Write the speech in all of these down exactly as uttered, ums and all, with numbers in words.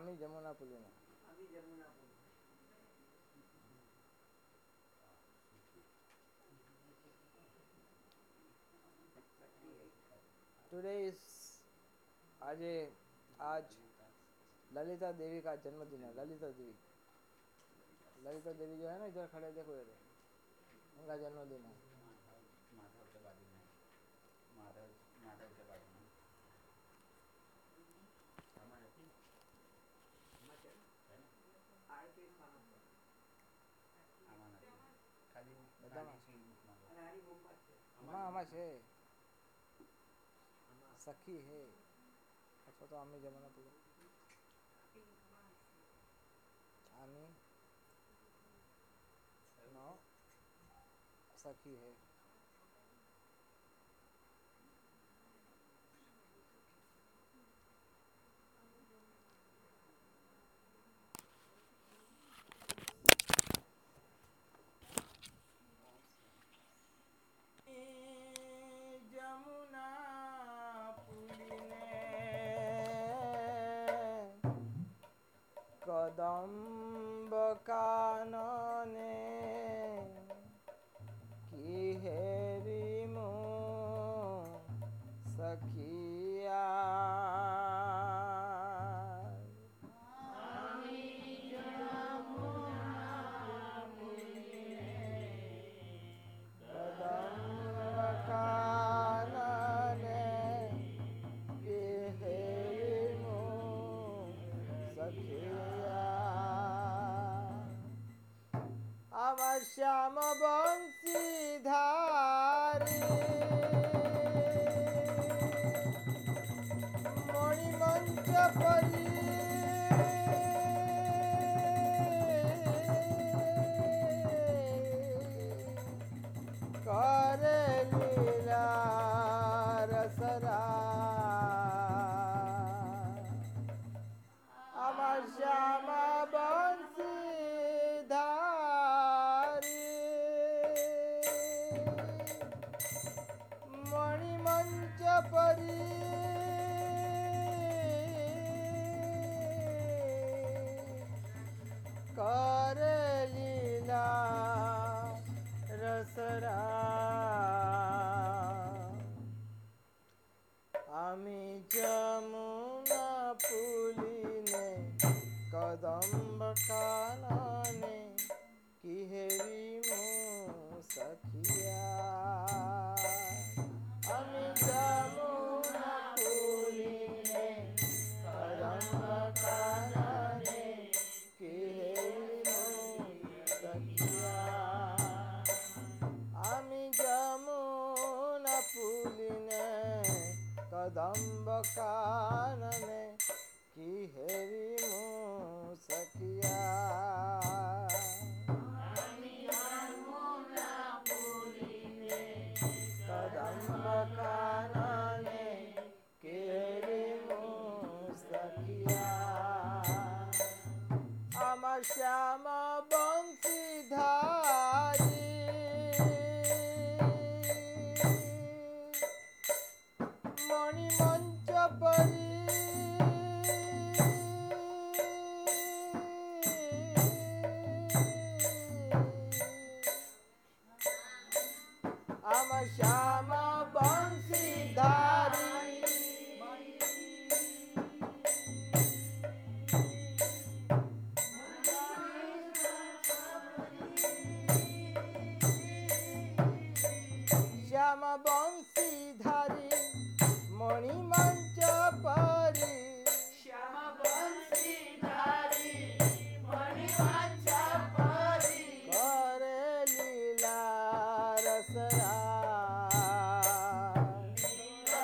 आमी Jamuna पुलिना today is आज आज ललिता देवी का जन्मदिन है। ललिता देवी ललिता देवी जो है ना, इधर खड़े देखो, इधर उनका जन्मदिन है। माधव के बाजू में माधव माधव के बाजू में છે સખી હે અથવા તો આમી જમાના પૂરો આમી નો સખી હે। कदम्ब कानने की हेरी मो सखिया कदम्ब कानने की हेरी मो सखिया আমার শ্যাম বংশীধারী মণিমঞ্চ পরি করে লীলা রসরা আমার শ্যাম বংশীধারী মণিমঞ্চ পরি করে লীলা রসরা আমি যমুনা পুলিনে कदम्ब कानने की हेरी मो सखिया আমি যমুনা পুলিনে कदम्ब कानने की हेरी मो सखिया আমি যমুনা পুলিনে कदम्ब कानने की हेरी मो सखिया कदम्ब कानने की हेरी मो सखिया আমার শ্যাম বংশীধারী মণিমঞ্চ পরি আমার শ্যাম বংশীধারী শ্যাম বংশীধারী মণিমঞ্চ পরি শ্যাম বংশীধারী মণিমঞ্চ পরি করে লীলা রসরা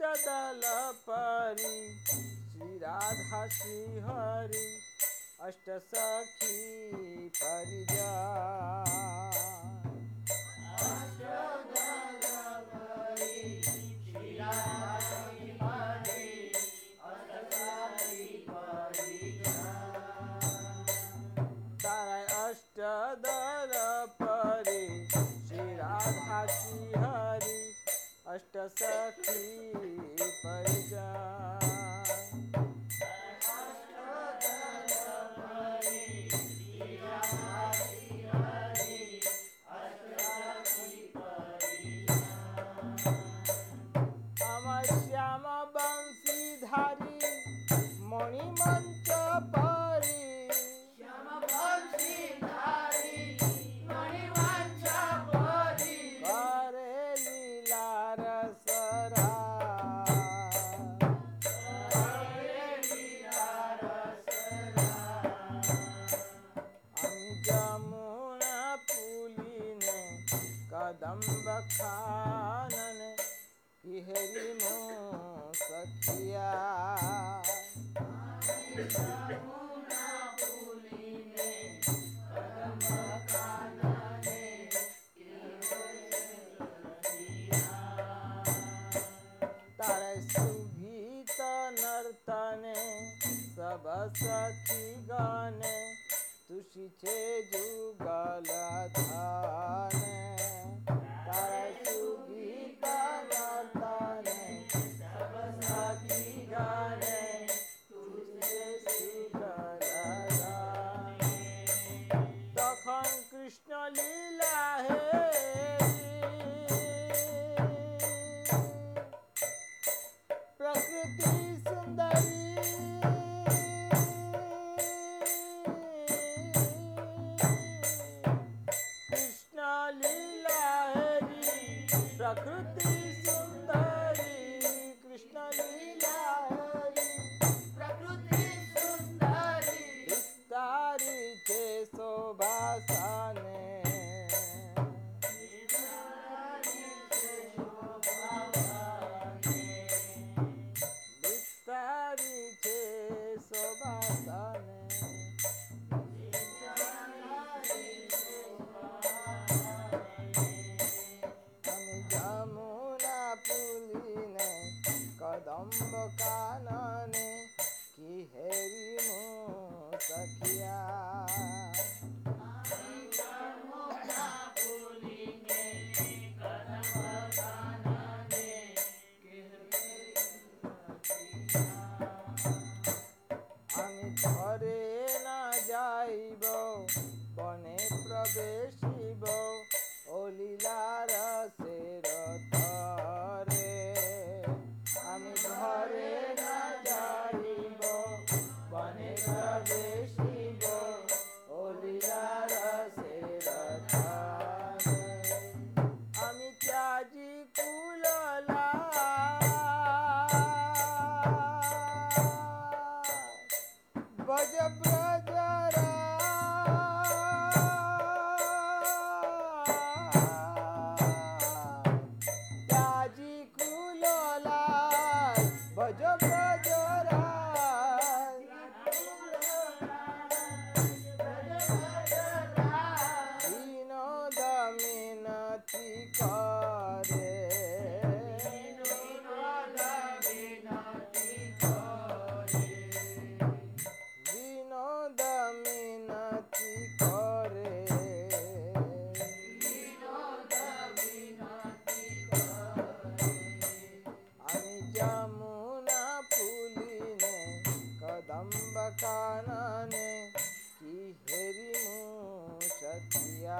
अष्टदल परी श्री राधा श्री हरि अष्ट सखी परिजा अष्टदल परी श्री राधा श्री हरि अष्ट सखी परिजा अमर श्याम बंशीधारी मणिमंच परी कदम्ब खानन किहरी मो सखिया तारे सुगीत नर्तने सब सखी गाने तुषी छे जुगल धाने तारे सुगीत नर्तने सब सखी गाने तुषी जुगल धाने तखन कृष्ण लीला हे प्रकृति सुंदरी प्रकृति सुंदरी कृष्ण लीला हरि प्रकृति सुंदरी विस्तारी छे शोभासाने विस्तारी छे शोभासाने कदम्ब कानने किहरी मो सखिया आमी घरे ना जाइब बने प्रवेशिब ओ लीलार सेर थरे आमी घरे ना जाइब बने प्रवेशिब ओ लीलार सेर थरे आमी त्याजी कुलला बज ब्रजरा त्याजी कुलला भज ब्रजरा विनोद मिनति करे विनोद मिनति करे आमी जमुना पुलिने कदम्ब कानने किहरी मो सखिया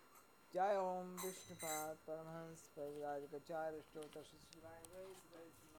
जय ओम विष्णुपाद परमहंस परिव्राजक चार स्तोत्र श्री